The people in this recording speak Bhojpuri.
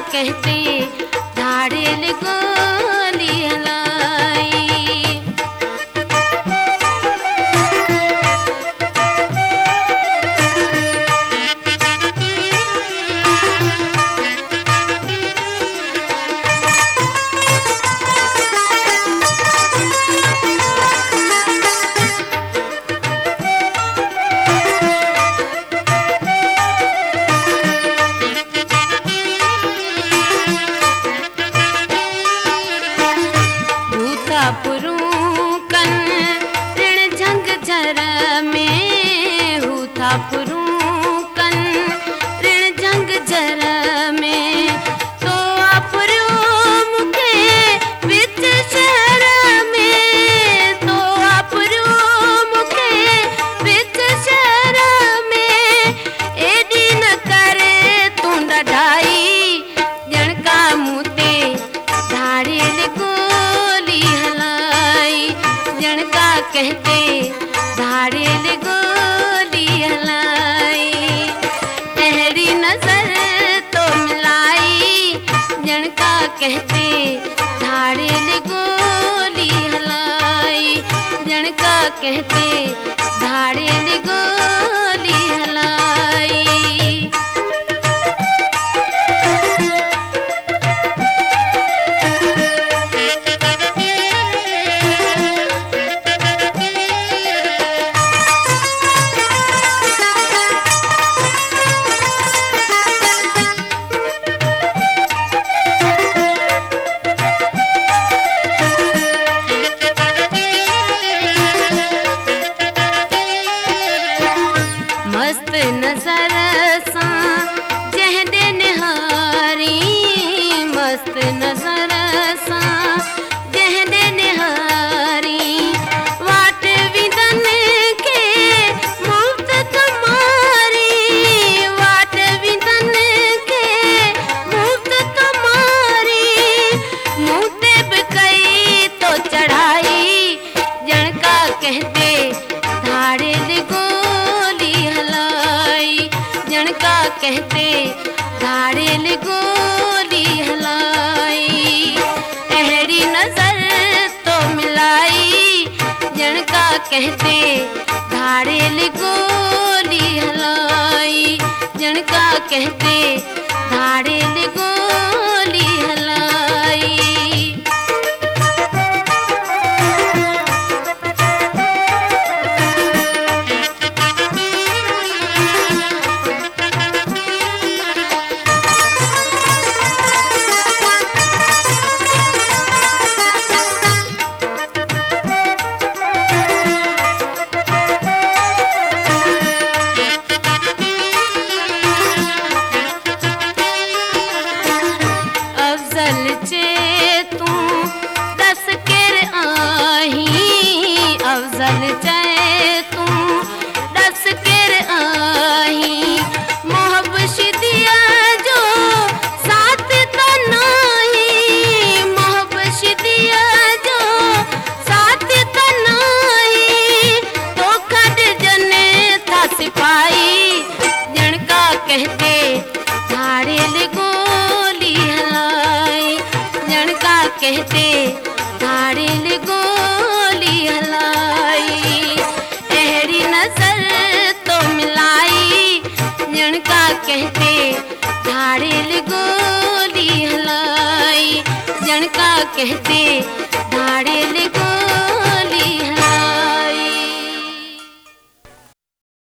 कहते धाड़ेल गोली हलाई। पुरुकन ऋण झंग झर में हूथा पुरुकन ऋण झंग झर में तो आपरो मुखे विच शहर में तो आपरो मुखे विच शहर में एडी न करे तू ढाई जणका मुते धाड़ेल गोली हलाई। जणका कहते धाड़ेल गोली हलाई। अहरी नजर तो मिलाई जणका कहते धाड़ेल गोली हलाई। जणका कहते धाड़ेल गोली हलाई। मस्त नजर सा जह दे निहारी मस्त नजर सा जह दे निहारी वाट विदन के मुफ्त तुम्हारी वाट विदन के मुफ्त तुम्हारी मुँहते बिकई तो चढ़ाई जणका कहते धाड़ेल गोली हलाई। जणका कहते धाड़ेल गोली हलाई। अहरी नजर तो मिलाई जणका कहते धाड़ेल गोली हलाई। जणका कहते धाड़ेल गोली हलाई। अफजल चे तू दस केर आही अफजल चे तू दस केर आही मोहब्बत दिया जो साथ तो नहीं मोहब्बत दिया जो साथ तो नहीं तो खड जने था सिपाही जणका कहते धाड़ेल गोली हलाई। जणका कहते धाड़ेल गोली हलाई। अहरी नजर तो मिलाई जणका कहते धाड़ेल गोली हलाई। जणका कहते धाड़ेल